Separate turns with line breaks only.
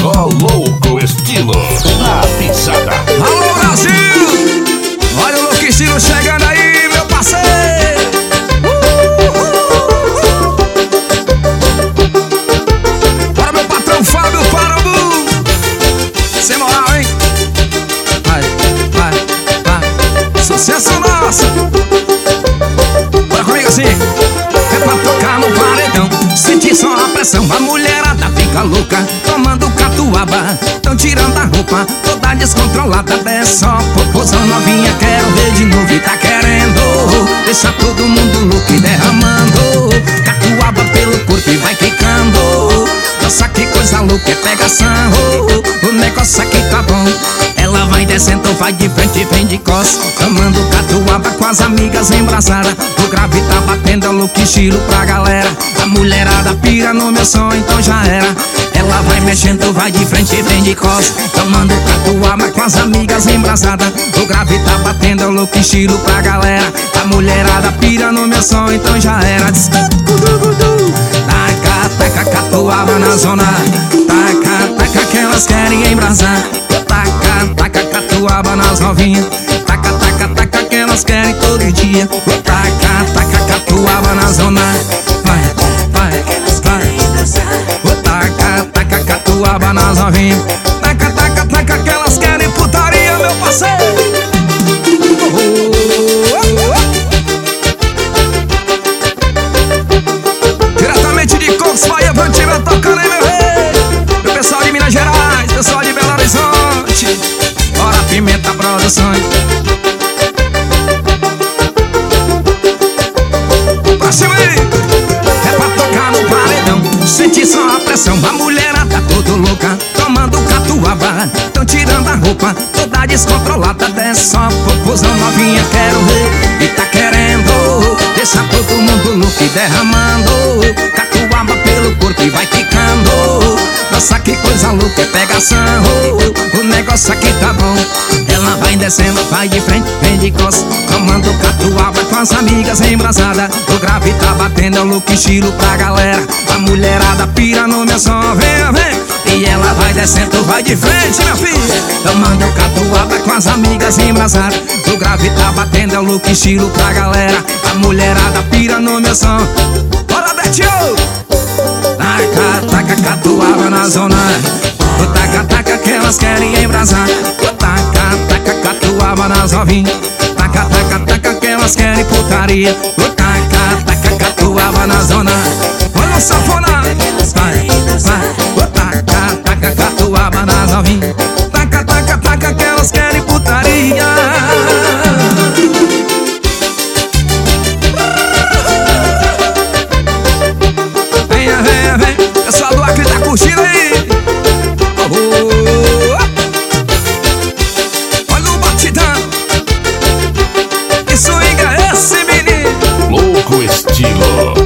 Só louco estilo na pisada.
Alô, Brasil! Olha o louco estilo chegando aí, meu parceiro! Bora, meu patrão Fábio Parambu! Sem moral, hein? Vai. Sucesso nosso! Bora comigo assim! É pra tocar no paredão, sentir só a pressão. A mulherada fica louca, tomando catuaba. Tão tirando a roupa, toda descontrolada. É só popozão novinha, quero ver de novo. E tá querendo deixar todo mundo louco e derramando catuaba pelo corpo e vai quicando. Nossa, que coisa louca, é pegação. O negócio aqui tá bom. Ela vai descendo, vai de frente, vem de costas, tomando catuaba com as amigas embrasadas. O grave tá batendo, é louco estilo pra galera. A mulherada pira no meu som, então já era. Ela vai mexendo, vai de frente, vem de costas, tomando catuaba com as amigas embrasadas. O grave tá batendo, é louco estilo pra galera. A mulherada pira no meu som, então já era. Taca, taca catuaba na zona. Taca, taca que elas querem embrasar. Taca, taca catuaba nas novinhas. Taca, taca, taca que elas querem todo dia. Taca, taca catuaba na zona. Vai, vai, vai. Taca, taca catuaba nas novinhas. Taca, taca, taca que elas querem putaria, meu parceiro. Diretamente de Cocos, Bahia, Vantiva, tocando aí, meu rei. Meu pessoal de Minas Gerais, pessoal de Belo Horizonte. Bora Pimenta Produções. Pra cima aí. É pra tocar no paredão, sentir só a pressão. A mulherada toda louca, tomando catuaba. Tão tirando a roupa, toda descontrolada. É só popozão novinha, quero ver. E tá querendo deixar todo mundo louco e derramando catuaba pelo corpo e vai quicando. Nossa, que coisa louca, é pegação. O negócio aqui tá bom. Ela vai descendo, vai de frente, vem de costas, tomando catuaba com as amigas embrasadas. O grave tá batendo, é o louco estilo pra galera. A mulherada pira no meu som, vem, vem. E ela vai descendo, vai de frente, minha filha, tomando catuaba com as amigas embrasadas. O grave tá batendo, é o louco estilo pra galera. A mulherada pira no meu som. Bora, Betinho! Taca, taca catuaba na zona. Taca, taca que elas querem embrasar. Taca, taca catuaba nas novinhas. Taca, taca, taca que elas querem putaria. Taca, taca catuaba na zona. Olha o sanfona. Vai, vai. Taca, taca catuaba nas novinhas. Taca, taca, taca que elas querem putaria. Venha, venha, vem. Pessoal do Acre tá curtindo aí. Olha o batidão. Que swinga esse menino.
Louco estilo